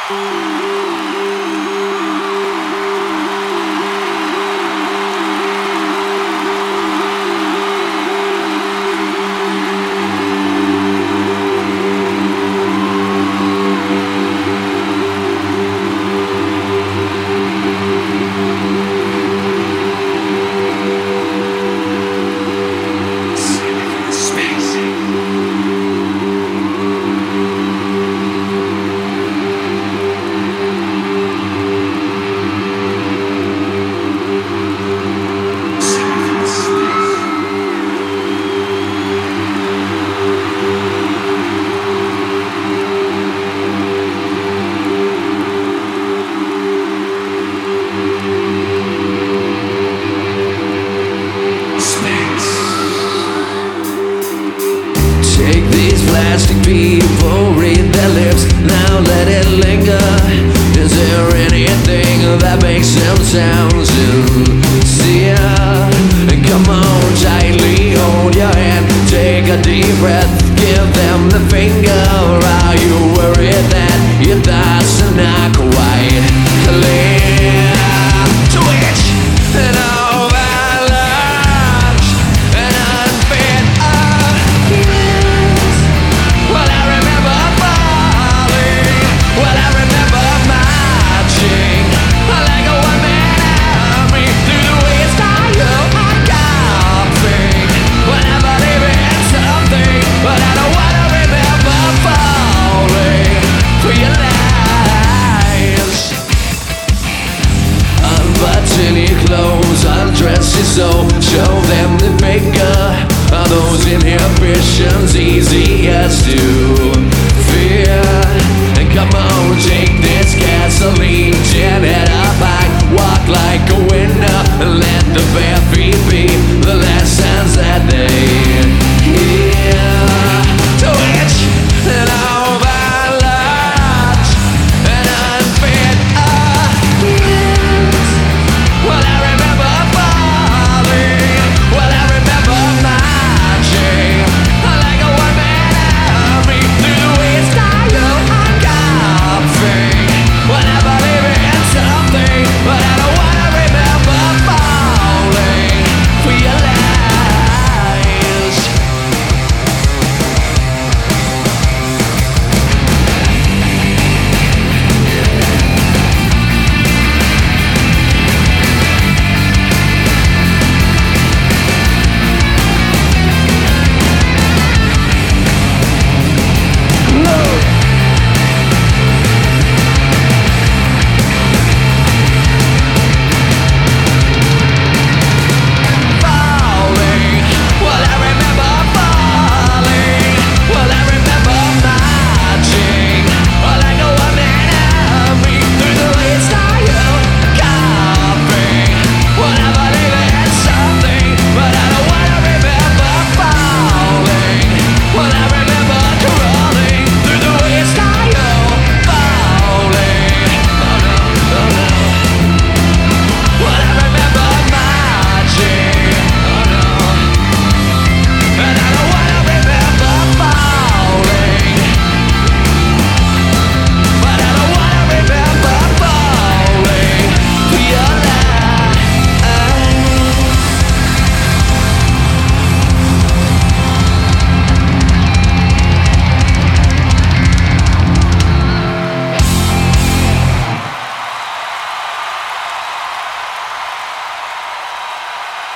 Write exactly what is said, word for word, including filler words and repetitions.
Take these plastic people, read their lips, now let it linger. Is there anything that makes them sound sincere? And come on, tightly hold your hand, take a deep breath, give them the finger. Are you worried that your thoughts are not quite clear? Twitch and overload and unfit accused. Well, I remember falling, well, I remember marching like a one-man army through the waste of your coughing. Well, I believe in something, but I don't wanna remember falling for your lies. Unbutton your clothes, undress your soul, show them the figure. Are those inhibitions easiest to fear? And come on, take this gasoline.